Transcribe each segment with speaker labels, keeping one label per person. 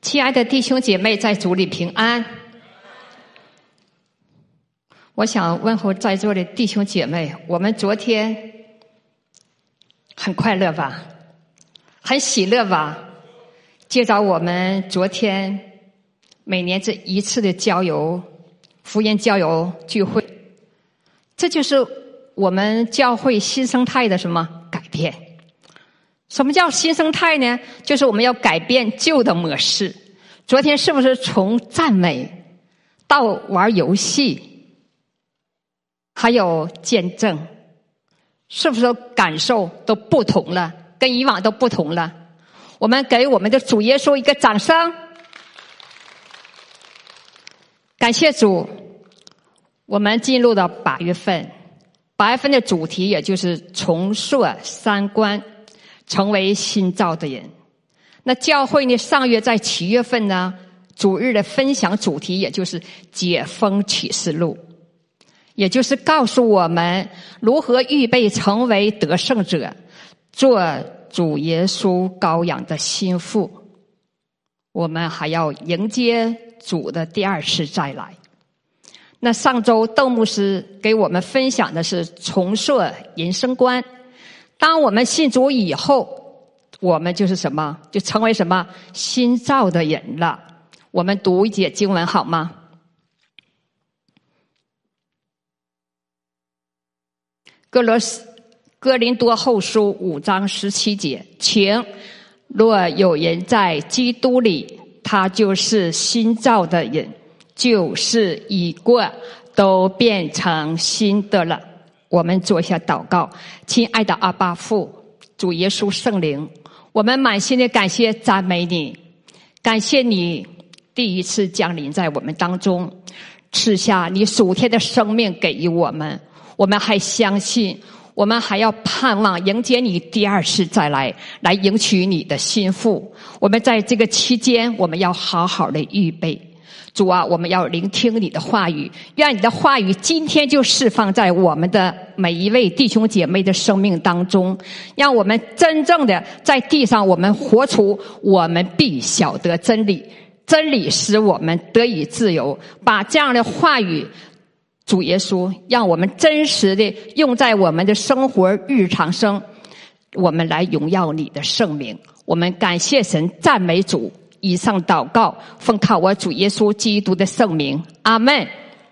Speaker 1: 亲爱的弟兄姐妹，在主里平安。我想问候在座的弟兄姐妹，我们昨天很快乐吧？很喜乐吧？接着我们昨天每年这一次的郊游福音郊游聚会，这就是我们教会新生态的什么改变？什么叫新生态呢？就是我们要改变旧的模式。昨天是不是从赞美到玩游戏，还有见证，是不是感受都不同了，跟以往都不同了？我们给我们的主耶稣一个掌声。感谢主，我们进入到8月份，8月份的主题也就是重塑三观，成为新造的人。那教会呢，上月在7月份呢，主日的分享主题也就是解封启示录，也就是告诉我们如何预备成为得胜者，做主耶稣羔羊的心腹。我们还要迎接主的第二次再来。那上周邓牧师给我们分享的是重塑人生观。当我们信主以后，我们就是什么？就成为什么？新造的人了。我们读一节经文好吗？哥林多后书5章17节，请若有人在基督里，他就是新造的人，旧事已过，都变成新的了。我们做一下祷告。亲爱的阿爸父，主耶稣圣灵，我们满心的感谢赞美你，感谢你第一次降临在我们当中，赐下你属天的生命给予我们。我们还相信，我们还要盼望迎接你第二次再来，来迎娶你的心腹。我们在这个期间，我们要好好的预备。主啊，我们要聆听你的话语，愿你的话语今天就释放在我们的每一位弟兄姐妹的生命当中，让我们真正的在地上，我们活出我们必晓得真理，真理使我们得以自由。把这样的话语，主耶稣，让我们真实的用在我们的生活日常生，我们来荣耀你的圣名。我们感谢神，赞美主。以上祷告奉靠我主耶稣基督的圣名，阿们。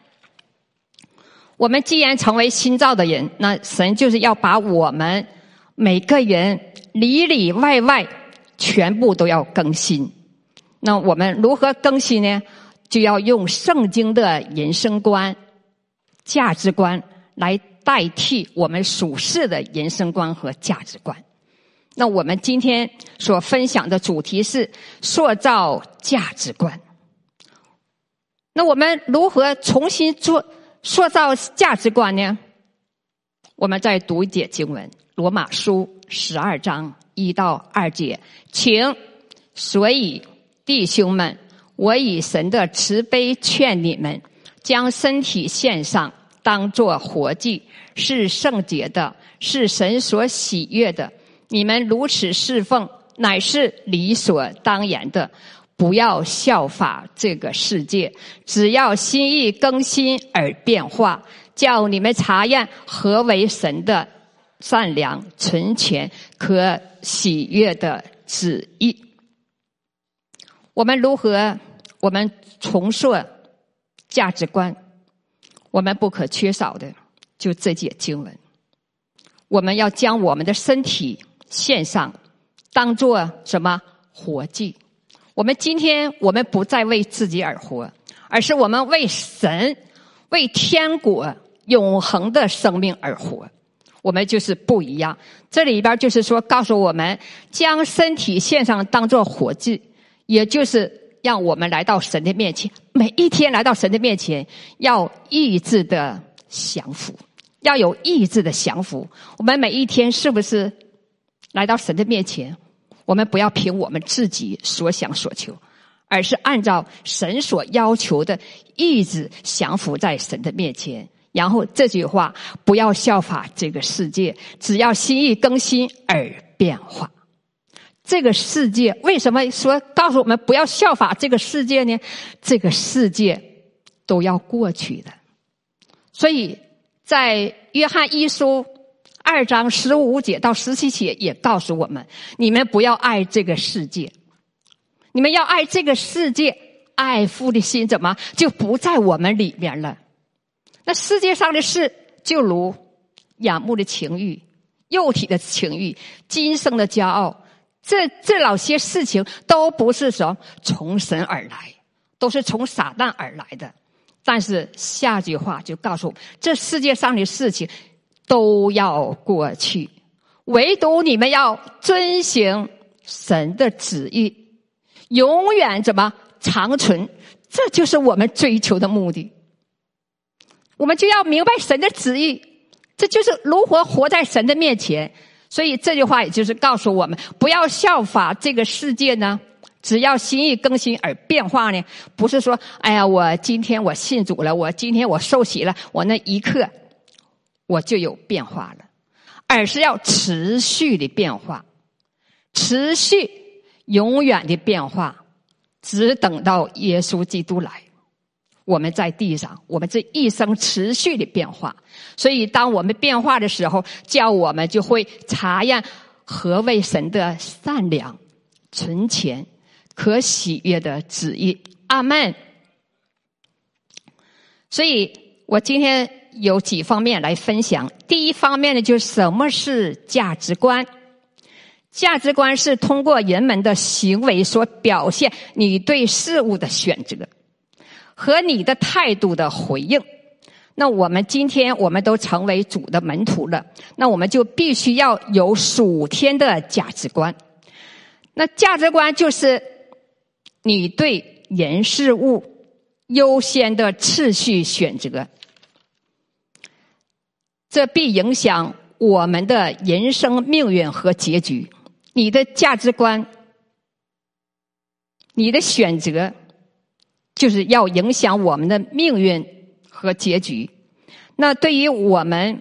Speaker 1: 我们既然成为新造的人，那神就是要把我们每个人里里外外全部都要更新。那我们如何更新呢？就要用圣经的人生观、价值观来代替我们属世的人生观和价值观。那我们今天所分享的主题是塑造价值观。那我们如何重新塑造价值观呢？我们再读一节经文，罗马书12章1到2节，请，所以弟兄们，我以神的慈悲劝你们，将身体献上，当作活祭，是圣洁的，是神所喜悦的。你们如此侍奉，乃是理所当然的。不要效法这个世界，只要心意更新而变化，叫你们查验何为神的善良、纯全、可喜悦的旨意。我们如何？我们重塑价值观，我们不可缺少的就这节经文。我们要将我们的身体献上，当作什么？活祭。我们今天，我们不再为自己而活，而是我们为神、为天国永恒的生命而活。我们就是不一样。这里边就是说，告诉我们将身体献上当作活祭，也就是让我们来到神的面前，每一天来到神的面前，要意志的降服，要有意志的降服。我们每一天是不是来到神的面前，我们不要凭我们自己所想所求，而是按照神所要求的意志降服在神的面前。然后这句话，不要效法这个世界，只要心意更新而变化。 这个世界为什么说告诉我们不要效法这个世界呢？这个世界都要过去的。所以在约翰一书2章15节到17节也告诉我们，你们不要爱这个世界，你们要爱这个世界，爱父的心怎么就不在我们里面了。那世界上的事就如眼目的情欲、肉体的情欲、今生的骄傲，这老些事情都不是从神而来，都是从撒旦而来的。但是下句话就告诉我们，这世界上的事情都要过去，唯独你们要遵行神的旨意，永远长存。这就是我们追求的目的。我们就要明白神的旨意，这就是如何活在神的面前。所以这句话也就是告诉我们，不要效法这个世界呢，只要心意更新而变化呢。不是说哎呀，我今天我信主了，我今天我受洗了，我那一刻我就有变化了，而是要持续的变化，持续永远的变化，只等到耶稣基督来，我们在地上，我们这一生持续的变化。所以当我们变化的时候，叫我们就会查验何为神的善良、纯全、可喜悦的旨意。阿们。所以我今天有几方面来分享。第一方面呢，就是什么是价值观。价值观是通过人们的行为所表现你对事物的选择和你的态度的回应。那我们今天我们都成为主的门徒了，那我们就必须要有属天的价值观。那价值观就是你对人事物优先的次序选择，这必影响我们的人生命运和结局。你的价值观，你的选择就是要影响我们的命运和结局。那对于我们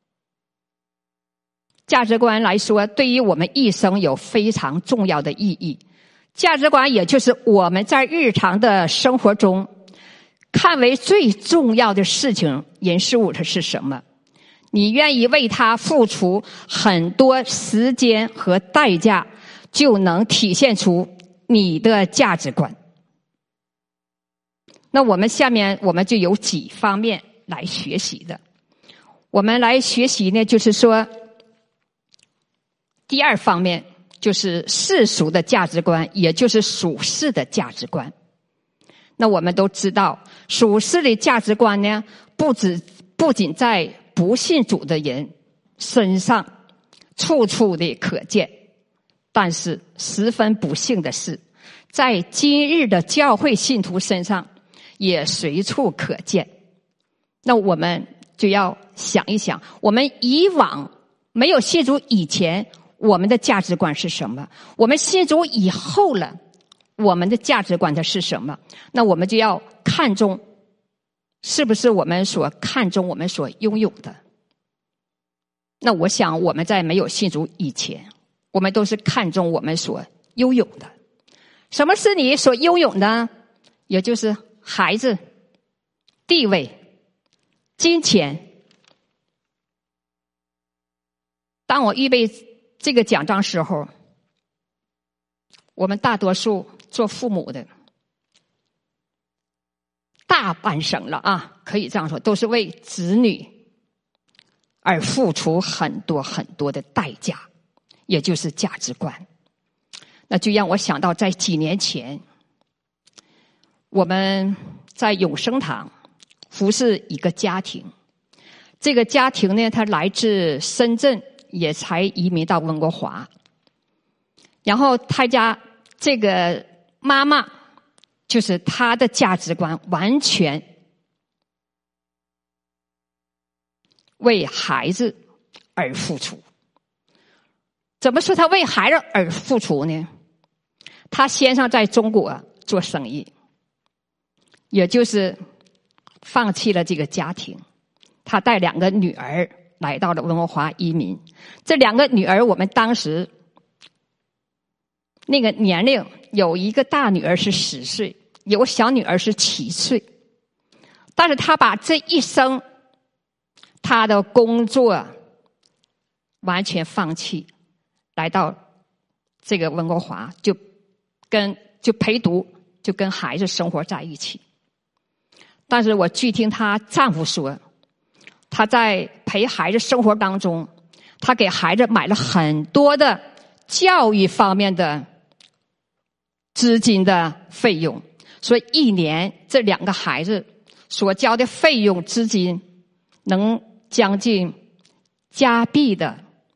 Speaker 1: 价值观来说，对于我们一生有非常重要的意义。价值观也就是我们在日常的生活中看为最重要的事情、人事物它是什么，你愿意为它付出很多时间和代价，就能体现出你的价值观。那我们下面我们就有几方面来学习的。我们来学习呢，就是说第二方面就是世俗的价值观，也就是属世的价值观。那我们都知道，属世的价值观呢，不仅在不信主的人身上处处的可见，但是十分不幸的是，在今日的教会信徒身上也随处可见。那我们就要想一想，我们以往没有信主以前，我们的价值观是什么？我们信主以后了，我们的价值观它是什么？那我们就要看重，是不是我们所看重我们所拥有的？那我想我们在没有信主以前，我们都是看重我们所拥有的。什么是你所拥有的？也就是孩子、地位、金钱。当我预备这个讲章时候，我们大多数做父母的大半生了啊，可以这样说，都是为子女而付出很多很多的代价，也就是价值观。那就让我想到在几年前，我们在永生堂服侍一个家庭。这个家庭呢，他来自深圳，也才移民到温哥华。然后他家这个妈妈，就是她的价值观完全为孩子而付出。怎么说他为孩子而付出呢？他先生在中国做生意，也就是放弃了这个家庭，他带2个女儿来到了温哥华移民。这2个女儿我们当时那个年龄，有一个大女儿是10岁，有个小女儿是7岁。但是他把这一生他的工作完全放弃，来到这个温哥华，就陪读，就跟孩子生活在一起。但是我据听她丈夫说，她在陪孩子生活当中，她给孩子买了很多的教育方面的资金的费用，所以一年这2个孩子所交的费用资金能将近加币的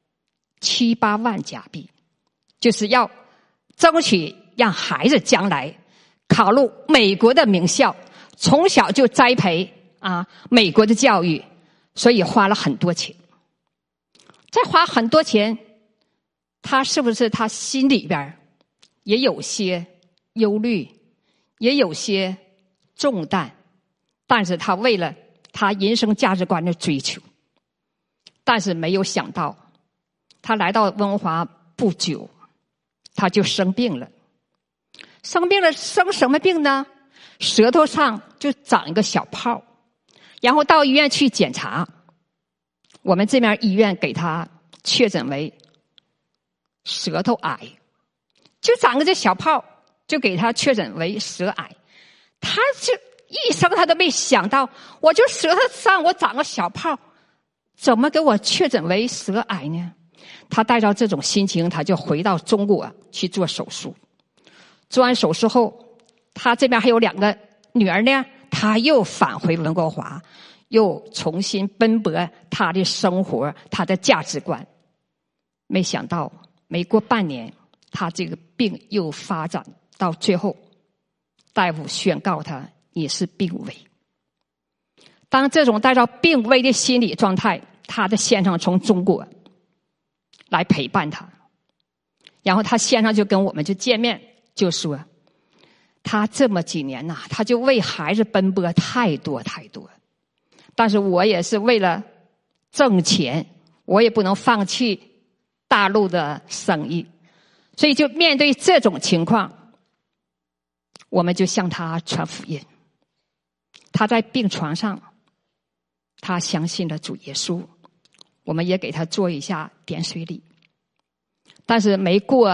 Speaker 1: 7、8万加币，就是要争取让孩子将来考入美国的名校，从小就栽培美国的教育，所以花了很多钱。再花很多钱，他是不是他心里边也有些忧虑，也有些重担？但是他为了他人生价值观的追求，但是没有想到，他来到温哥华不久，他就生病了。生病了，生什么病呢？舌头上就长一个小泡，然后到医院去检查，我们这边医院给他确诊为舌头癌，就长个这小泡，就给他确诊为舌癌。他就一生他都没想到，我就舌头上我长个小泡，怎么给我确诊为舌癌呢？他带着这种心情，他就回到中国去做手术。做完手术后，他这边还有2个女儿呢，他又返回温哥华，又重新奔波他的生活，他的价值观。没想到没过半年，他这个病又发展到最后，大夫宣告他也是病危。当这种带着病危的心理状态，他的先生从中国来陪伴他，然后他先生就跟我们就见面，就说他这么几年他就为孩子奔波太多太多，但是我也是为了挣钱，我也不能放弃大陆的生意，所以就面对这种情况，我们就向他传福音。他在病床上，他相信了主耶稣，我们也给他做一下点水礼。但是没过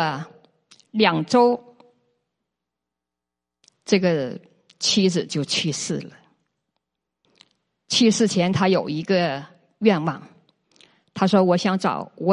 Speaker 1: 2周，这个妻子就去世了。去世前他有一个愿望，他说我想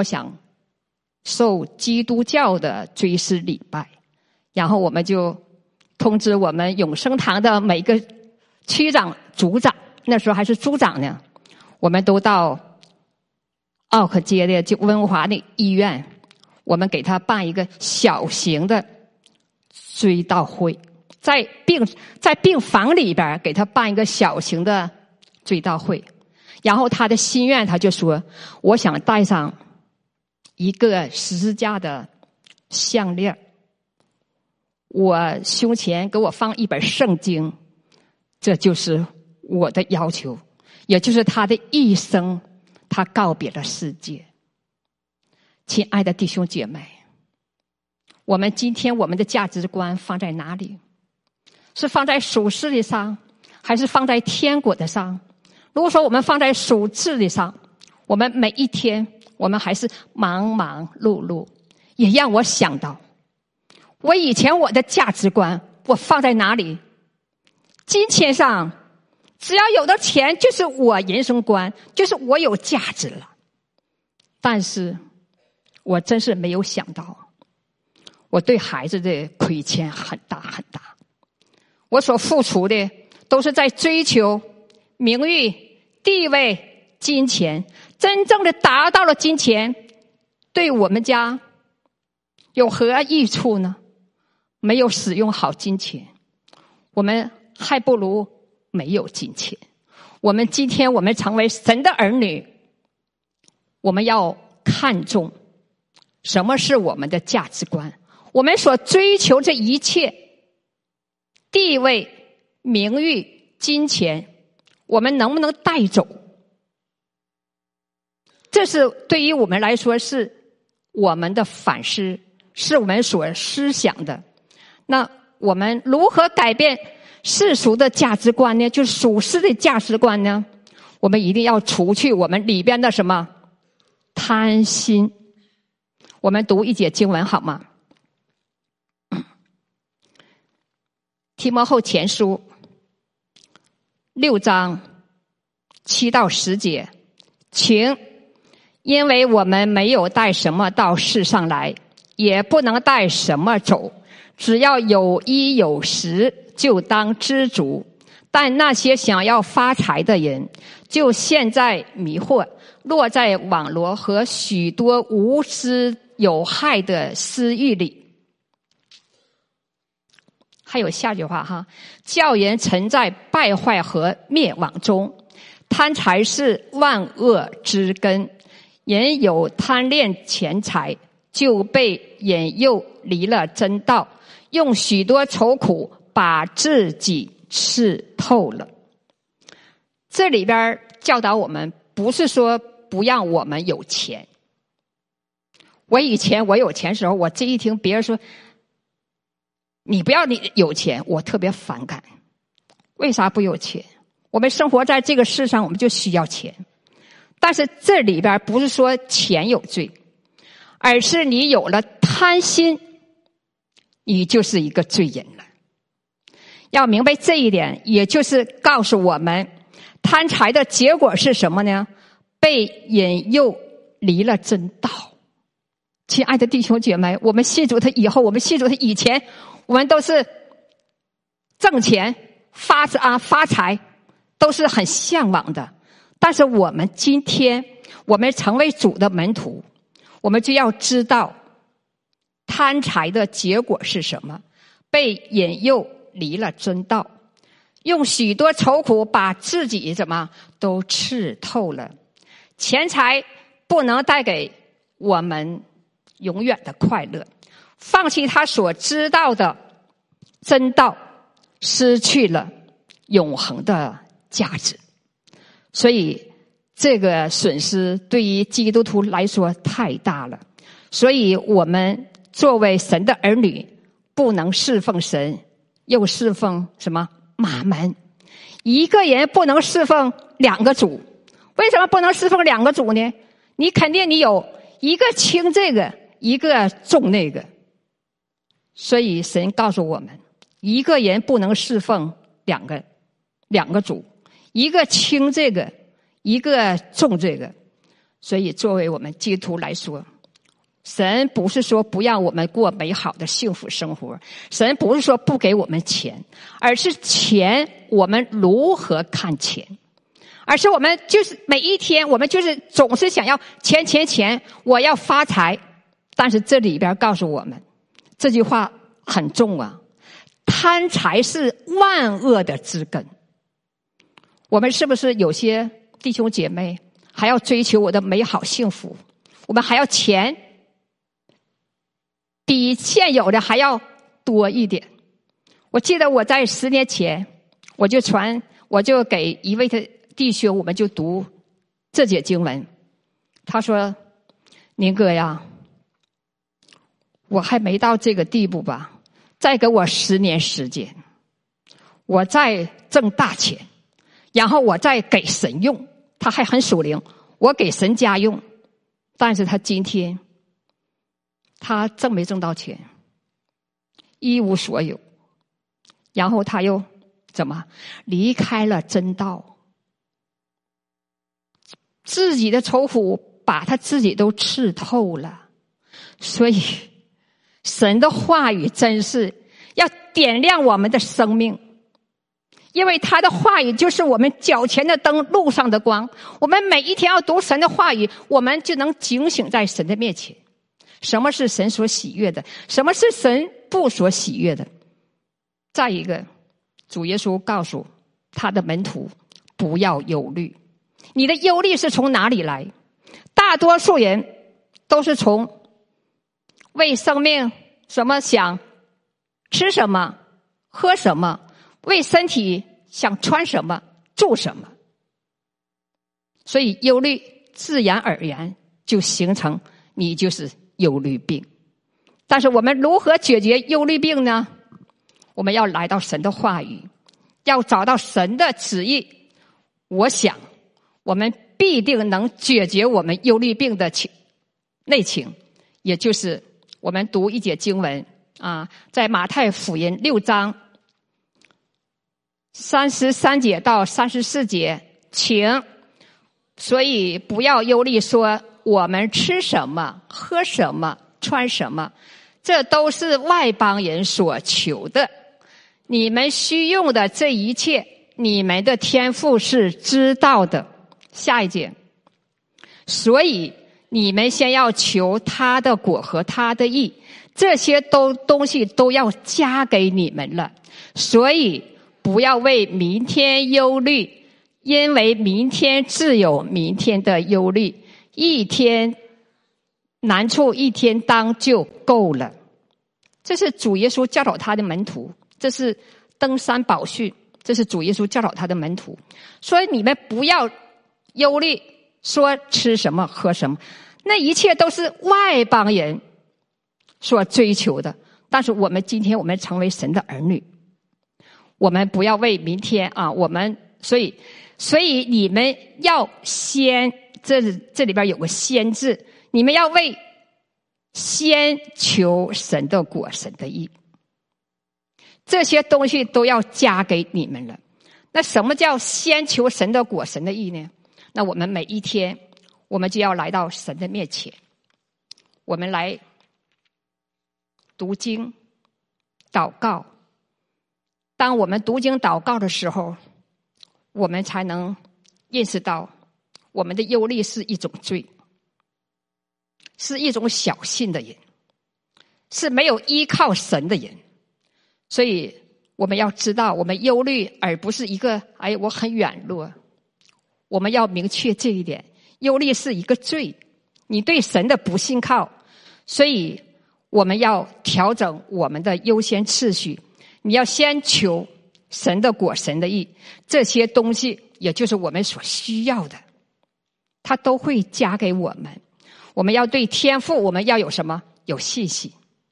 Speaker 1: 受基督教的追思礼拜。然后我们就通知我们永生堂的每个区长、组长，那时候还是组长呢，我们都到奥克街的就温华的医院，我们给他办一个小型的追悼会，在病房里边给他办一个小型的追悼会。然后他的心愿，他就说我想带上一个十字架的项链，我胸前给我放一本圣经，这就是我的要求，也就是他的一生，他告别了世界。亲爱的弟兄姐妹，我们今天我们的价值观放在哪里？是放在属世的上，还是放在天国的上？如果说我们放在属世的上，我们每一天我们还是忙忙碌碌，也让我想到我以前我的价值观我放在哪里？金钱上，只要有的钱就是我人生观，就是我有价值了。但是我真是没有想到，我对孩子的亏欠很大很大。我所付出的都是在追求名誉、地位、金钱，真正的达到了金钱，对我们家有何益处呢？没有使用好金钱，我们还不如没有金钱。我们今天我们成为神的儿女，我们要看重什么是我们的价值观，我们所追求这一切地位、名誉、金钱，我们能不能带走？这是对于我们来说是我们的反思， 是我们所思想的。那我们如何改变世俗的价值观呢？就是属世的价值观呢？我们一定要除去我们里边的什么贪心。我们读一节经文好吗？提摩后前书6章7到10节，请，因为我们没有带什么到世上来，也不能带什么走，只要有衣有食，就当知足。但那些想要发财的人，就陷在迷惑，落在网罗和许多无知有害的私欲里。还有下句话哈，叫人沉在败坏和灭亡中。贪财是万恶之根，人有贪恋钱财，就被引诱离了真道，用许多愁苦把自己吃透了。这里边教导我们，不是说不让我们有钱。以前我有钱的时候，我这一听别人说你不要你有钱，我特别反感。为啥不有钱？我们生活在这个世上，我们就需要钱。但是这里边不是说钱有罪，而是你有了贪心，你就是一个罪人了。要明白这一点，也就是告诉我们，贪财的结果是什么呢？被引诱离了真道。亲爱的弟兄姐妹，我们信主他以后，我们信主他以前，我们都是挣钱发财，都是很向往的。但是我们今天，我们成为主的门徒，我们就要知道贪财的结果是什么？被引诱离了真道，用许多愁苦把自己怎么都吃透了。钱财不能带给我们永远的快乐，放弃他所知道的真道，失去了永恒的价值。所以这个损失对于基督徒来说太大了。所以我们作为神的儿女，不能侍奉神又侍奉什么马门。一个人不能侍奉两个主。为什么不能侍奉两个主呢？你肯定你有一个轻这个，一个重那个。所以神告诉我们，一个人不能侍奉两个主，一个轻这个，一个重这个。所以作为我们基督徒来说，神不是说不让我们过美好的幸福生活，神不是说不给我们钱，而是钱我们如何看钱，而是我们就是每一天我们就是总是想要钱，我要发财。但是这里边告诉我们，这句话很重啊，贪财是万恶的之根。我们是不是有些弟兄姐妹还要追求我的美好幸福，我们还要钱比现有的还要多一点。我记得我在10年前，我就给一位的弟兄，我们就读这节经文。他说：宁哥呀，我还没到这个地步吧，再给我10年时间，我再挣大钱，然后我再给神用。他还很属灵，我给神家用。但是他今天他挣没挣到钱，一无所有，然后他又怎么离开了真道，自己的愁苦把他自己都吃透了。所以神的话语真是要点亮我们的生命，因为他的话语就是我们脚前的灯，路上的光。我们每一天要读神的话语，我们就能警醒在神的面前，什么是神所喜悦的，什么是神不所喜悦的。再一个，主耶稣告诉他的门徒不要忧虑。你的忧虑是从哪里来？大多数人都是从为生命什么想吃什么喝什么，为身体想穿什么住什么。所以忧虑自然而然就形成你就是忧虑病。 但是我们如何解决忧虑病呢？我们要来到神的话语，要找到神的旨意。我想我们必定能解决我们忧虑病的内情，也就是我们读一节经文啊，在马太福音6章33节到34节，请所以不要忧虑说我们吃什么喝什么穿什么，这都是外邦人所求的，你们需用的这一切你们的天父是知道的。下一节，所以你们先要求他的国和他的义，这些东西都要加给你们了。所以不要为明天忧虑，因为明天自有明天的忧虑，一天难处一天当就够了。这是主耶稣教导他的门徒，这是登山宝训，这是主耶稣教导他的门徒。所以你们不要忧虑说吃什么喝什么，那一切都是外邦人所追求的。但是我们今天我们成为神的儿女，我们不要为明天啊，我们所以你们要先，这里边有个先字，你们要为先求神的国神的义，这些东西都要加给你们了。那什么叫先求神的国神的义呢？那我们每一天我们就要来到神的面前，我们来读经祷告。当我们读经祷告的时候，我们才能认识到我们的忧虑是一种罪，是一种小信的人，是没有依靠神的人。所以我们要知道我们忧虑而不是一个我很软弱，我们要明确这一点，忧虑是一个罪，你对神的不信靠。所以我们要调整我们的优先次序，你要先求神的国神的义，这些东西也就是我们所需要的，他都会加给我们。我们要对天父我们要有什么？有信心。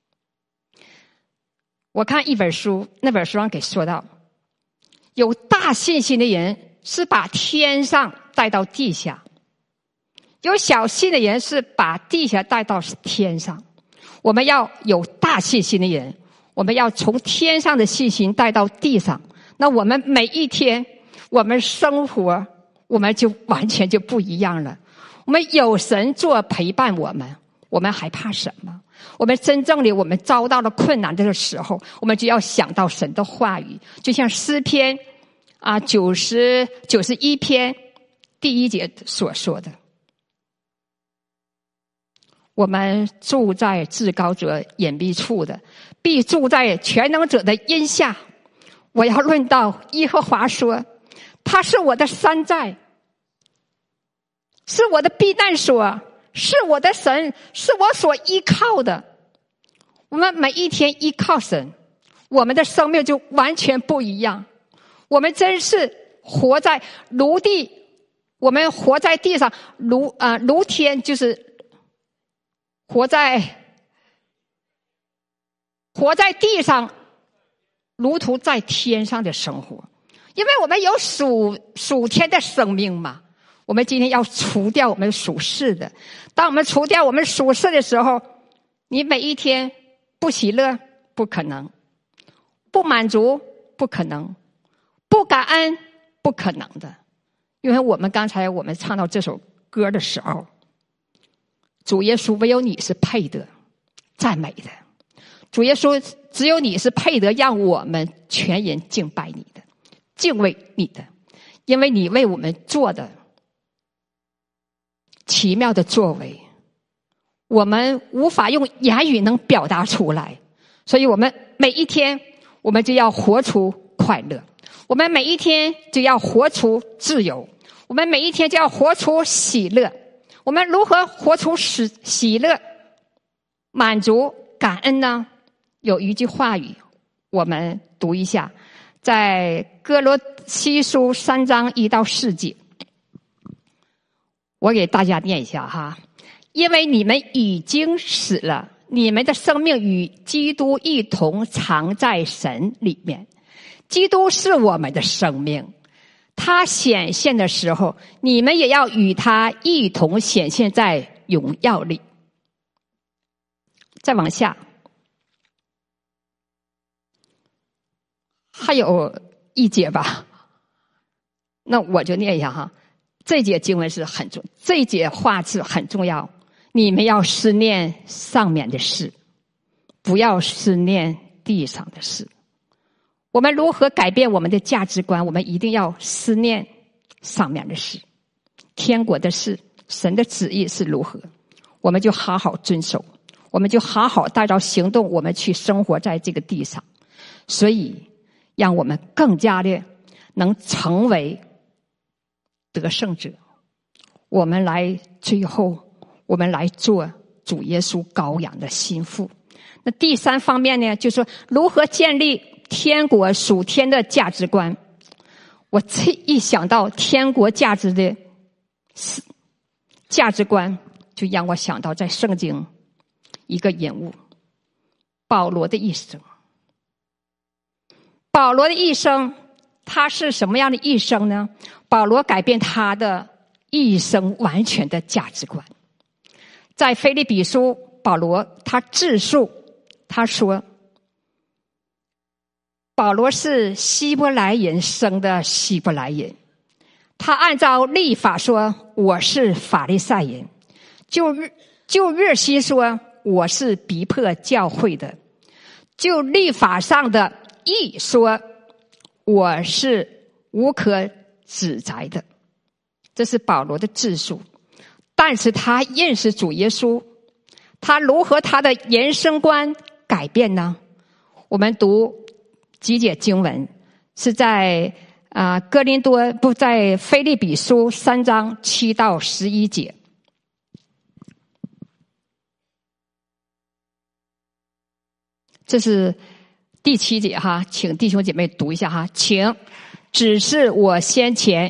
Speaker 1: 我看一本书，那本书上给说到，有大信心的人是把天上带到地下，有小信的人是把地下带到天上。我们要有大信心的人，我们要从天上的信心带到地上，那我们每一天我们生活我们就完全就不一样了。我们有神做陪伴我们还怕什么？我们真正的我们遭到了困难的时候，我们就要想到神的话语，就像诗篇91篇第1节所说的，我们住在至高者隐秘处的，必住在全能者的荫下。我要论到耶和华说，他是我的山寨，是我的避难所，是我的神，是我所依靠的。我们每一天依靠神，我们的生命就完全不一样。我们真是活在如地，我们活在地上如天，就是活在地上如同在天上的生活。因为我们有属天的生命嘛，我们今天要除掉我们属世的。当我们除掉我们属世的时候，你每一天不喜乐不可能，不满足不可能，不感恩不可能的。因为我们刚才我们唱到这首歌的时候，主耶稣唯有你是配得赞美的，主耶稣只有你是配得让我们全人敬拜你的，敬畏你的，因为你为我们做的奇妙的作为，我们无法用言语能表达出来。所以我们每一天我们就要活出快乐，我们每一天就要活出自由，我们每一天就要活出喜乐。我们如何活出喜乐满足感恩呢？有一句话语我们读一下，在哥罗西书3章1到4节，我给大家念一下哈。因为你们已经死了， 你们的生命与基督一同藏在神里面。基督是我们的生命，他显现的时候，你们也要与他一同显现在荣耀里。再往下，还有一节吧，那我就念一下哈。这节经文是很重，这节话是很重要。你们要思念上面的事，不要思念地上的事。我们如何改变我们的价值观？我们一定要思念上面的事，天国的事，神的旨意是如何，我们就好好遵守，我们就好好带着行动，我们去生活在这个地上。所以让我们更加的能成为得胜者，我们来最后我们来做主耶稣羔羊的心腹。那第三方面呢，就是说如何建立天国属天的价值观。我这一想到天国价值的价值观，就让我想到在圣经一个人物，保罗的一生。保罗的一生，他是什么样的一生呢？保罗改变他的一生完全的价值观。在腓立比书，保罗他自述，他说保罗是希伯来人生的希伯来人，他按照律法说我是法利赛人，就热心说我是逼迫教会的，就律法上的义说我是无可指摘的。这是保罗的自述。但是他认识主耶稣，他如何他的人生观改变呢？我们读几节经文，是在哥林多，不在腓立比书3章7到11节。这是第7节哈，请弟兄姐妹读一下哈。请，只是我先前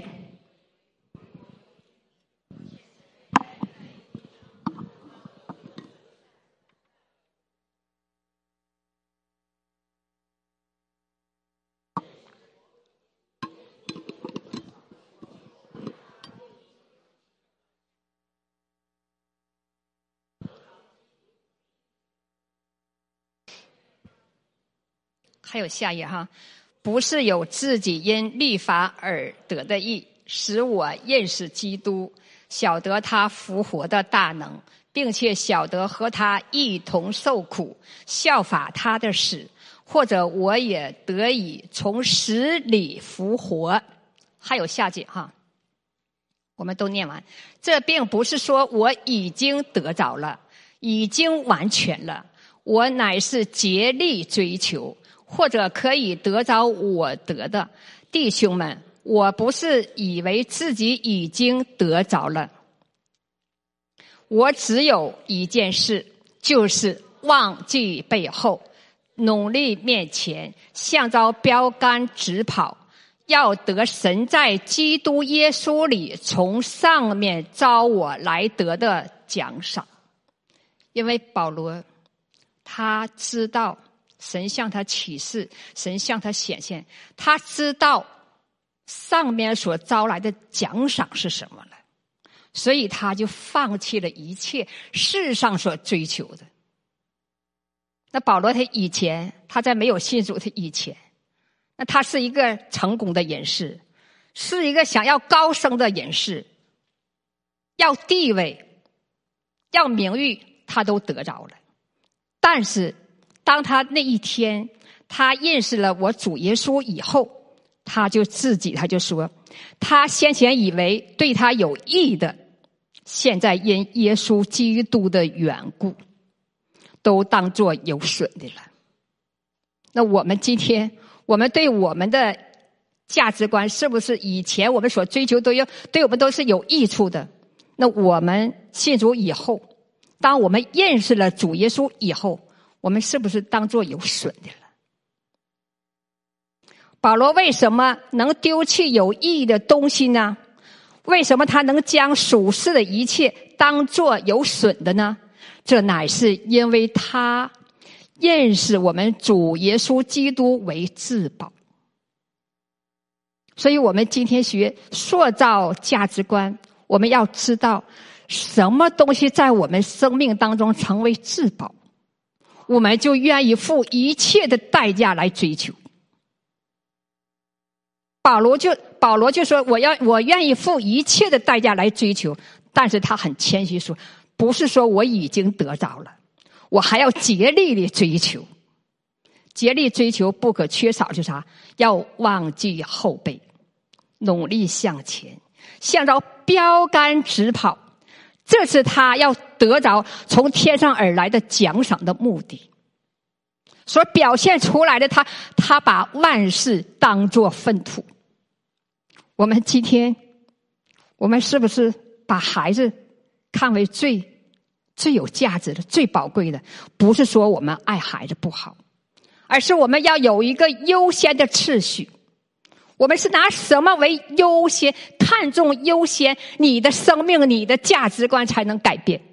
Speaker 1: 还有下页哈，不是有自己因律法而得的义，使我认识基督，晓得他复活的大能，并且晓得和他一同受苦，效法他的死，或者我也得以从死里复活。还有下节哈，我们都念完。这并不是说我已经得着了，已经完全了，我乃是竭力追求，或者可以得着我得的。弟兄们，我不是以为自己已经得着了，我只有一件事，就是忘记背后，努力面前，向着标杆直跑，要得神在基督耶稣里从上面招我来得的奖赏。因为保罗他知道神向他启示，神向他显现，他知道上面所招来的奖赏是什么了，所以他就放弃了一切世上所追求的。那保罗他以前，他在没有信主的以前，那他是一个成功的人士，是一个想要高升的人士，要地位，要名誉，他都得着了。但是当他那一天他认识了我主耶稣以后，他就说，他先前以为对他有益的，现在因耶稣基督的缘故，都当作有损的了。那我们今天，我们对我们的价值观是不是以前我们所追求对我们都是有益处的？那我们信主以后，当我们认识了主耶稣以后，我们是不是当作有损的了？保罗为什么能丢弃有意义的东西呢？为什么他能将属世的一切当作有损的呢？ 这乃是因为他认识我们主耶稣基督为至宝。所以我们今天学塑造价值观，我们要知道什么东西在我们生命当中成为至宝，我们就愿意付一切的代价来追求。保罗就说我愿意付一切的代价来追求，但是他很谦虚说，不是说我已经得着了，我还要竭力的追求。竭力追求不可缺少是啥？要忘记后背，努力向前，向着标杆直跑，这是他要得着从天上而来的奖赏的目的。所表现出来的他把万事当作粪土。我们今天我们是不是把孩子看为最有价值的、最宝贵的？不是说我们爱孩子不好，而是我们要有一个优先的次序。我们是拿什么为优先？看重优先，你的生命、你的价值观才能改变。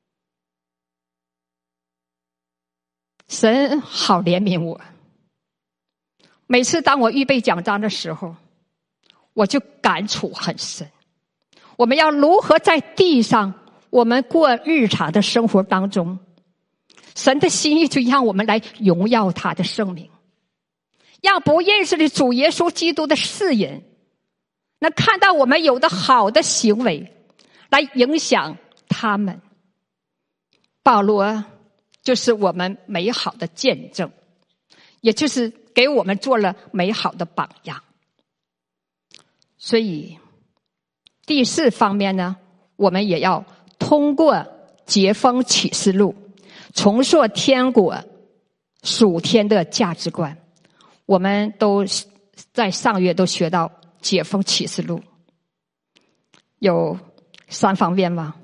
Speaker 1: 神好怜悯我，每次当我预备讲章的时候，我就感触很深。我们要如何在地上，我们过日常的生活当中，神的心意就让我们来荣耀他的生命，让不认识的主耶稣基督的世人能看到我们有的好的行为，来影响他们。保罗就是我们美好的见证，也就是给我们做了美好的榜样。所以第4方面呢，我们也要通过解封启示录，重塑天国属天的价值观。我们都在上月都学到解封启示录有3方面嘛。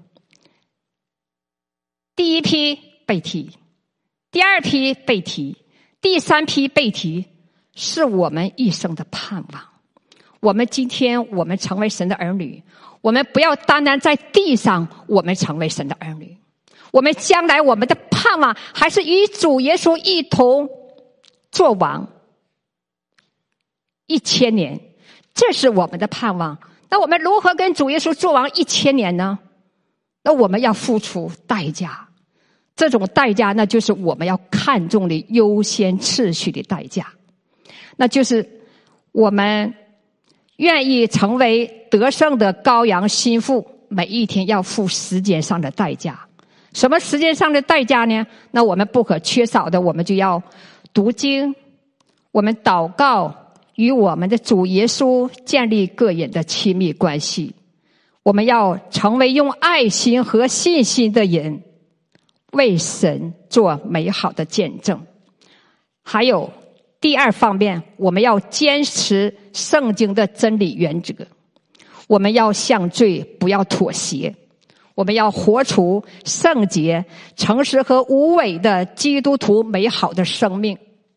Speaker 1: 第一批被提，第2批被提，第3批被提，是我们一生的盼望。我们今天我们成为神的儿女，我们不要单单在地上我们成为神的儿女，我们将来我们的盼望还是与主耶稣一同作王1000年，这是我们的盼望。那我们如何跟主耶稣作王1000年呢？那我们要付出代价，这种代价那就是我们要看重的优先次序的代价，那就是我们愿意成为得胜的羔羊心腹，每一天要付时间上的代价。什么时间上的代价呢？那我们不可缺少的，我们就要读经，我们祷告，与我们的主耶稣建立个人的亲密关系。我们要成为用爱心和信心的人，为神做美好的见证。还有第2方面，我们要坚持圣经的真理原则，我们要向罪不要妥协，我们要活出圣洁、诚实和无伪的基督徒美好的生命。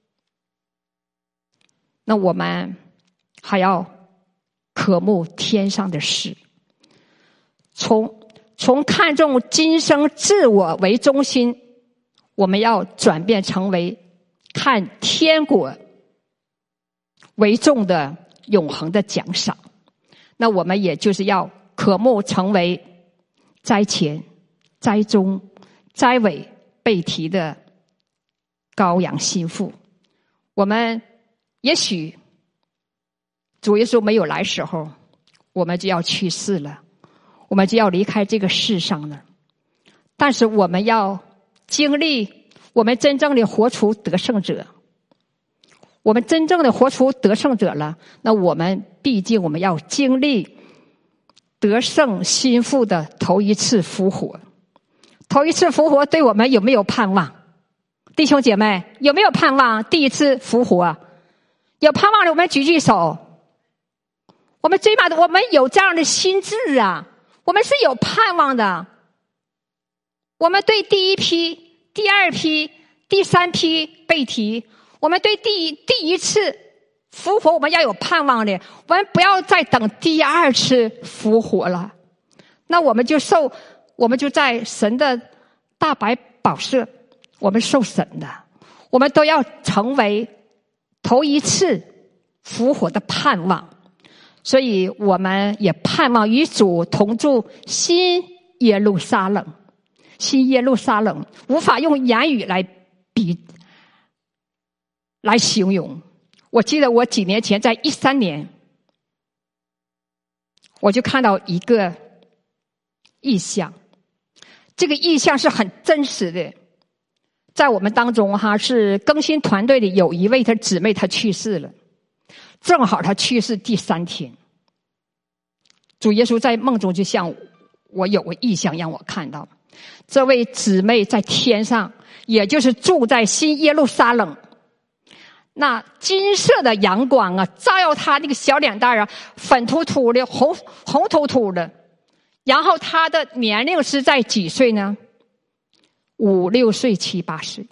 Speaker 1: 那我们还要渴慕天上的事，从看重今生自我为中心，我们要转变成为看天国为重的永恒的奖赏。那我们也就是要渴慕成为灾前、灾中、灾尾被提的羔羊心腹。我们也许主耶稣没有来时候，我们就要去世了，我们就要离开这个世上了。但是我们要经历，我们真正的活出得胜者，我们真正的活出得胜者了，那我们毕竟我们要经历得胜心腹的头一次复活。头一次复活对我们有没有盼望？弟兄姐妹，有没有盼望？第一次复活有盼望的，我们举举手。我们最起码的，我们有这样的心智啊，我们是有盼望的。我们对第1批、第2批、第3批被提，我们对第一次复活我们要有盼望的，我们不要再等第2次复活了。那我们就在神的大白宝色，我们受审的，我们都要成为头一次复活的盼望。所以我们也盼望与主同住新耶路撒冷。新耶路撒冷无法用言语来形容。我记得我几年前在13年，我就看到一个异象，这个异象是很真实的。在我们当中是更新团队里有一位她姊妹，她去世了，正好她去世第3天，主耶稣在梦中就向我有个异象让我看到，这位姊妹在天上，也就是住在新耶路撒冷，那金色的阳光照耀她那个小脸蛋粉秃秃的，红秃秃的。然后她的年龄是在几岁呢？5、6岁、7、8岁。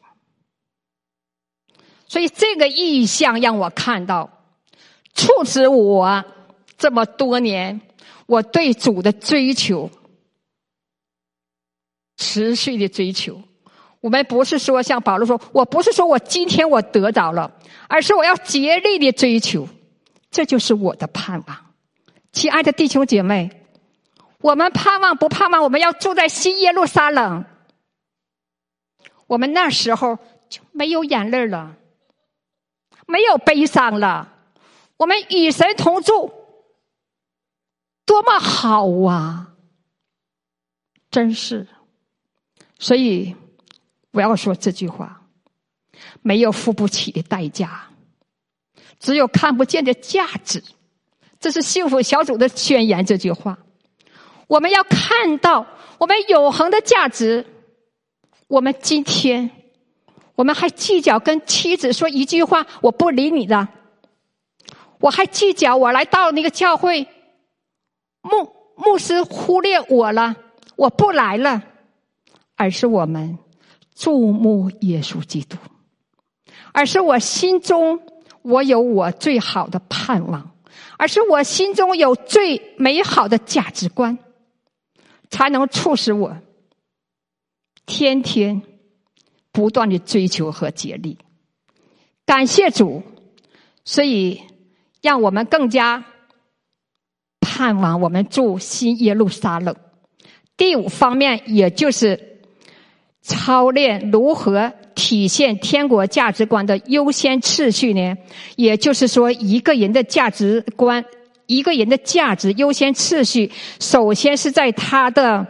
Speaker 1: 所以这个意象让我看到，促使我这么多年我对主的追求，持续的追求。我们不是说像保罗说，我不是说我今天我得着了，而是我要竭力的追求，这就是我的盼望。亲爱的弟兄姐妹，我们盼望不盼望我们要住在新耶路撒冷？我们那时候就没有眼泪了，没有悲伤了，我们与神同住，多么好啊！真是。所以我要说这句话，没有付不起的代价，只有看不见的价值。这是幸福小组的宣言，这句话我们要看到我们永恒的价值。我们今天我们还计较跟妻子说一句话，我不理你的，我还计较我来到那个教会，牧师忽略我了，我不来了，而是我们注目耶稣基督，而是我心中我有我最好的盼望，而是我心中有最美好的价值观，才能促使我天天不断的追求和竭力。感谢主，所以让我们更加盼望我们住新耶路撒冷。第5方面，也就是操练如何体现天国价值观的优先次序呢？也就是说，一个人的价值观，一个人的价值优先次序，首先是在他的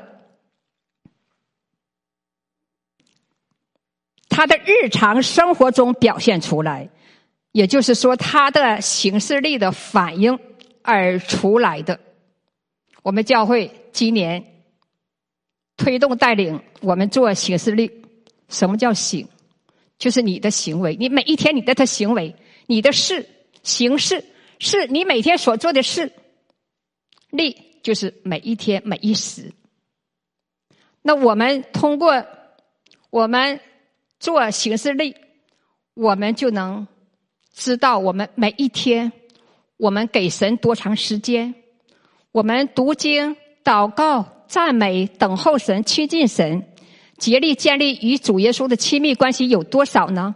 Speaker 1: 日常生活中表现出来，也就是说他的行事力的反应而出来的。我们教会今年推动带领我们做行事力。什么叫行？就是你的行为，你每一天你的行为，你的事，行事是你每天所做的事，力就是每一天每一时。那我们通过我们做行事力，我们就能知道我们每一天我们给神多长时间，我们读经、祷告、赞美、等候神、亲近神，竭力建立与主耶稣的亲密关系有多少呢？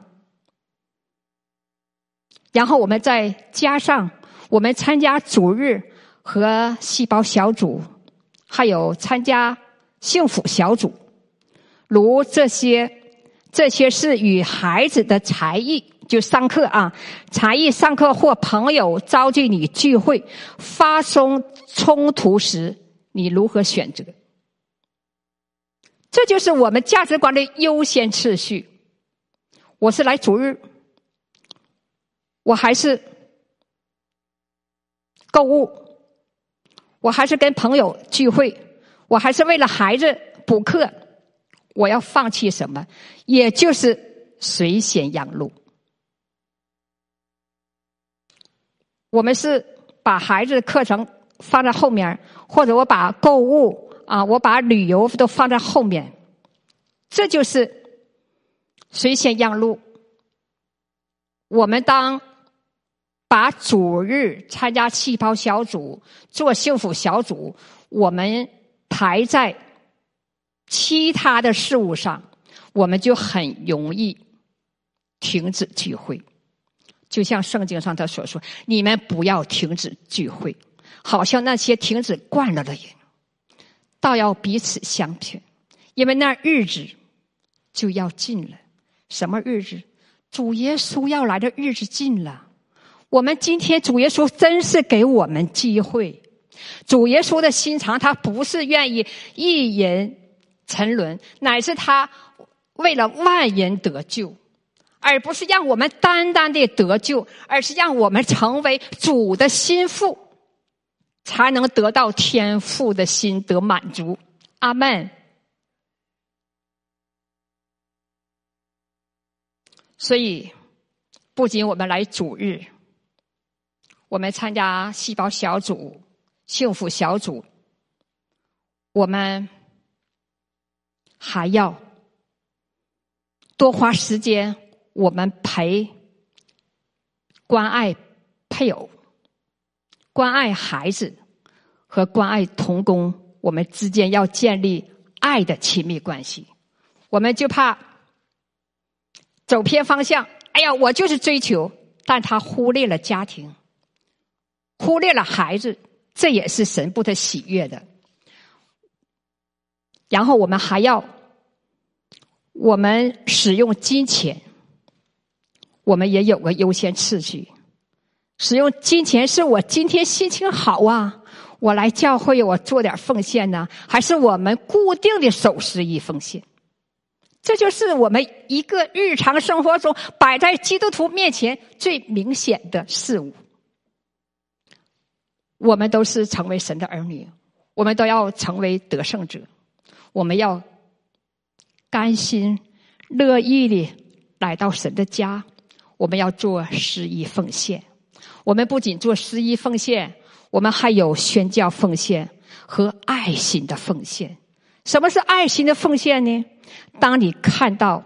Speaker 1: 然后我们再加上我们参加主日和细胞小组，还有参加幸福小组，如这些是与孩子的才艺，就上课才艺上课或朋友召集你聚会发生冲突时，你如何选择？这就是我们价值观的优先次序。我是来主日，我还是购物，我还是跟朋友聚会，我还是为了孩子补课，我要放弃什么？也就是谁先让路。我们是把孩子的课程放在后面，或者我把购物我把旅游都放在后面，这就是谁先让路。我们当把主日参加细胞小组、做幸福小组，我们排在其他的事物上，我们就很容易停止聚会。就像圣经上他所说，你们不要停止聚会，好像那些停止惯了的人，倒要彼此相劝，因为那日子就要近了。什么日子？主耶稣要来的日子近了。我们今天主耶稣真是给我们机会。主耶稣的心肠，他不是愿意一人沉沦，乃是他为了万人得救，而不是让我们单单的得救，而是让我们成为主的心腹，才能得到天父的心得满足。阿们。所以不仅我们来主日，我们参加细胞小组、幸福小组，我们还要多花时间，我们关爱配偶、关爱孩子和关爱同工，我们之间要建立爱的亲密关系。我们就怕走偏方向，哎呀，我就是追求，但他忽略了家庭，忽略了孩子，这也是神不得喜悦的。然后我们还要，我们使用金钱，我们也有个优先次序。使用金钱是我今天心情好啊，我来教会我做点奉献呢，还是我们固定的守时一奉献？这就是我们一个日常生活中摆在基督徒面前最明显的事物。我们都是成为神的儿女，我们都要成为得胜者，我们要甘心乐意的来到神的家，我们要做施衣奉献。我们不仅做施衣奉献，我们还有宣教奉献和爱心的奉献。什么是爱心的奉献呢？当你看到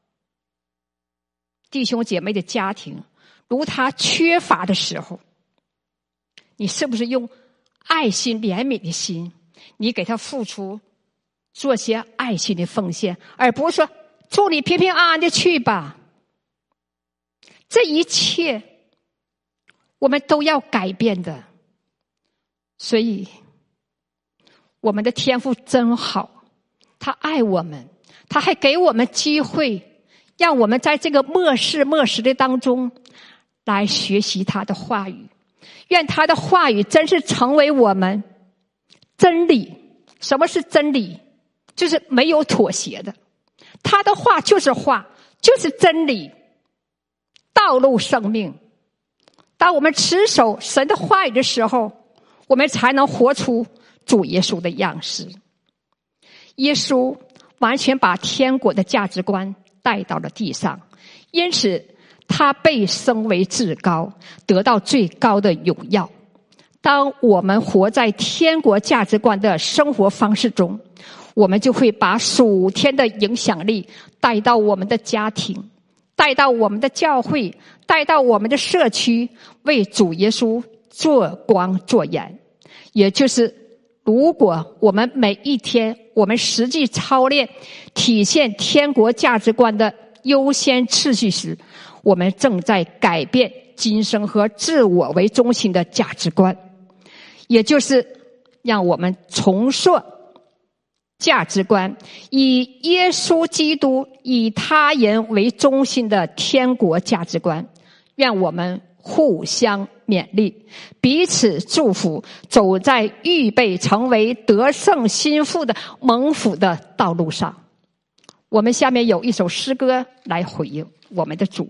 Speaker 1: 弟兄姐妹的家庭如他缺乏的时候，你是不是用爱心怜悯的心，你给他付出，做些爱心的奉献，而不是说祝你平平安安的去吧。这一切我们都要改变的。所以我们的天父真好，他爱我们，他还给我们机会，让我们在这个末世末时的当中来学习他的话语。愿他的话语真是成为我们真理。什么是真理？就是没有妥协的，他的话就是话，就是真理，道路生命。当我们持守神的话语的时候，我们才能活出主耶稣的样式。耶稣完全把天国的价值观带到了地上，因此他被升为至高，得到最高的荣耀。当我们活在天国价值观的生活方式中，我们就会把属天的影响力带到我们的家庭，带到我们的教会，带到我们的社区，为主耶稣做光做盐。也就是如果我们每一天我们实际操练体现天国价值观的优先次序时，我们正在改变今生和自我为中心的价值观，也就是让我们重塑价值观，以耶稣基督以他人为中心的天国价值观。愿我们互相勉励，彼此祝福，走在预备成为得胜心腹的蒙福的道路上。我们下面有一首诗歌来回应我们的主。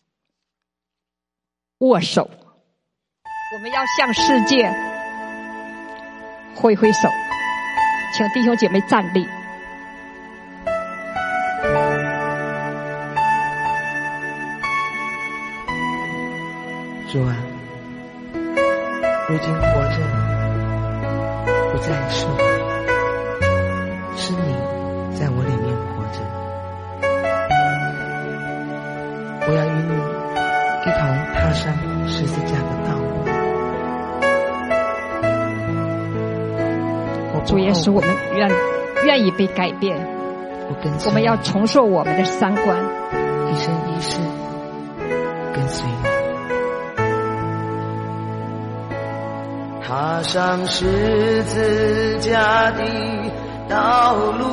Speaker 1: 握手，我们要向世界挥挥手，请弟兄姐妹站立。
Speaker 2: 主啊，如今活着不再是我，是你在我里面活着。我要与你一同踏上十字架的道路。
Speaker 1: 主耶稣，我们愿愿意被改变，我们要重塑我们的三观，
Speaker 2: 一生一世跟随你。踏上十字架的道路，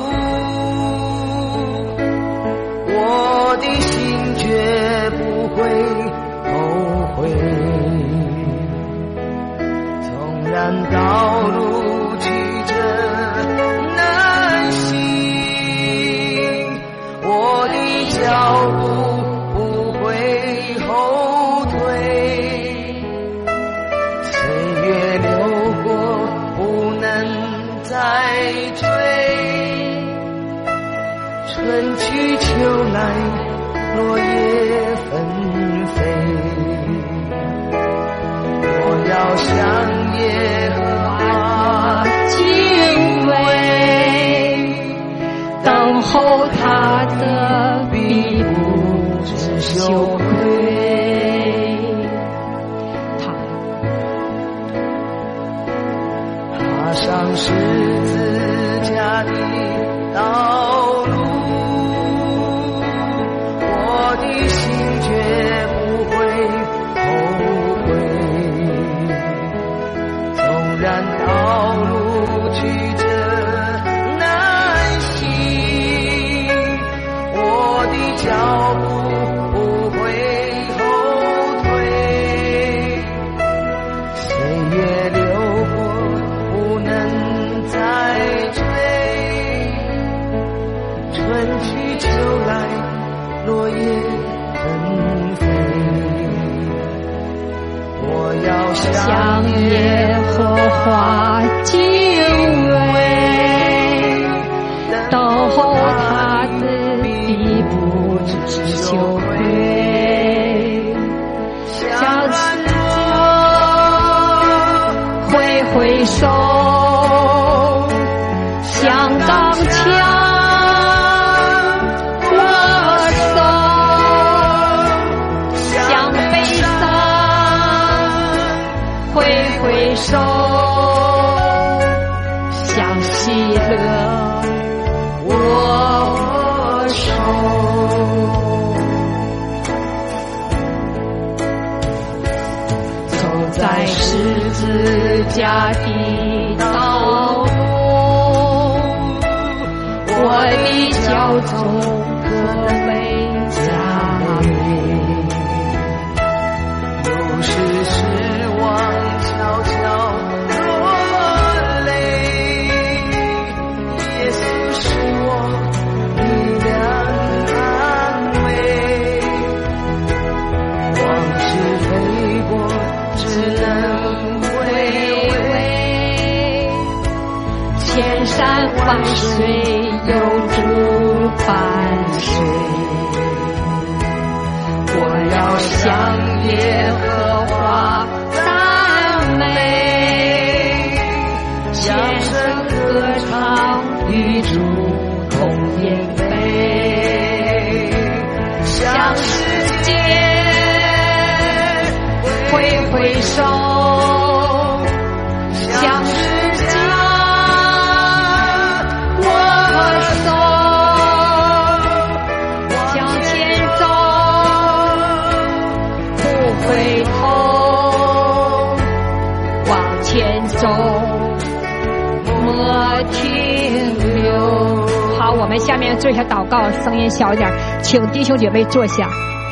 Speaker 2: 我的心绝不会后悔。纵然道路曲折难行，我的脚步不会后退。岁月流过，不能再追。春去秋来，落叶纷飞。我要向耶和华敬畏，等候他的必不知羞愧。踏上十字架的道路，我的心绝不会后悔。纵然道路曲折难行，我的脚步不会后退。岁月流过，不能再追。春去秋来，落叶纷飞。我要向耶和华敬畏，等候他的必不知羞愧。向四周挥挥手，向刚强手，向喜乐握手。走在十字架的道路，我的脚中可被加倍。有时失望悄悄落泪，耶稣是我力量安慰。往事飞过，只能回味。千山万水有主伴随，我要向耶和华赞美，向声歌唱，与主同演悲。向世界挥挥手，向世界握手，向前走，不回头，往前走，莫停留。好，我们下面做一下祷告，声音小一点，请弟兄姐妹坐下。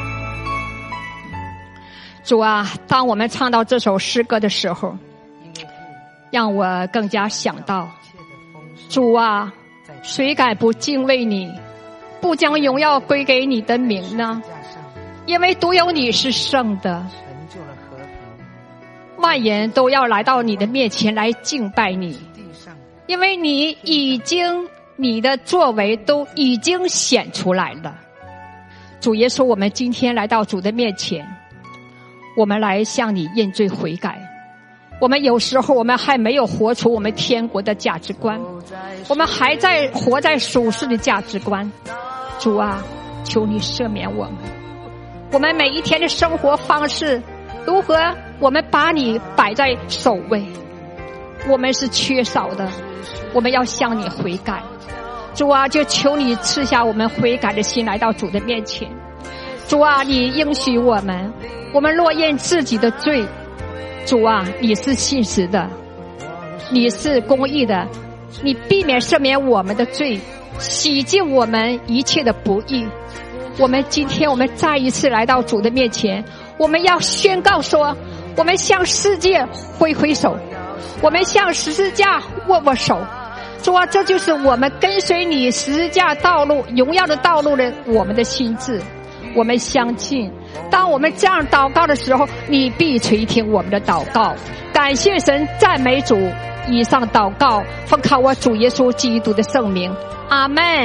Speaker 2: 主啊，当我们唱到这首诗歌的时候，让我更加想到，主啊，谁敢不敬畏你，不将荣耀归给你的名呢？因为独有你是圣的，万人都要来到你的面前来敬拜你，因为你的作为都已经显出来了。主耶稣，我们今天来到主的面前，我们来向你认罪悔改。我们有时候我们还没有活出我们天国的价值观，我们还在活在属世的价值观。主啊，求你赦免我们，我们每一天的生活方式如何我们把你摆在首位。
Speaker 1: 我们是缺少的，我们要向你悔改。主啊，就求你赐下我们悔改的心来到主的面前。主啊，你应许我们若认自己的罪，主啊，你是信实的，你是公义的，你避免赦免我们的罪，洗净我们一切的不义。今天我们再一次来到主的面前，我们要宣告说，我们向世界挥挥手，我们向十字架握握手。主啊，这就是我们跟随你十字架道路荣耀的道路的我们的心志。我们相信当我们这样祷告的时候，你必垂听我们的祷告。感谢神，赞美主。以上祷告奉靠我主耶稣基督的圣名，阿们。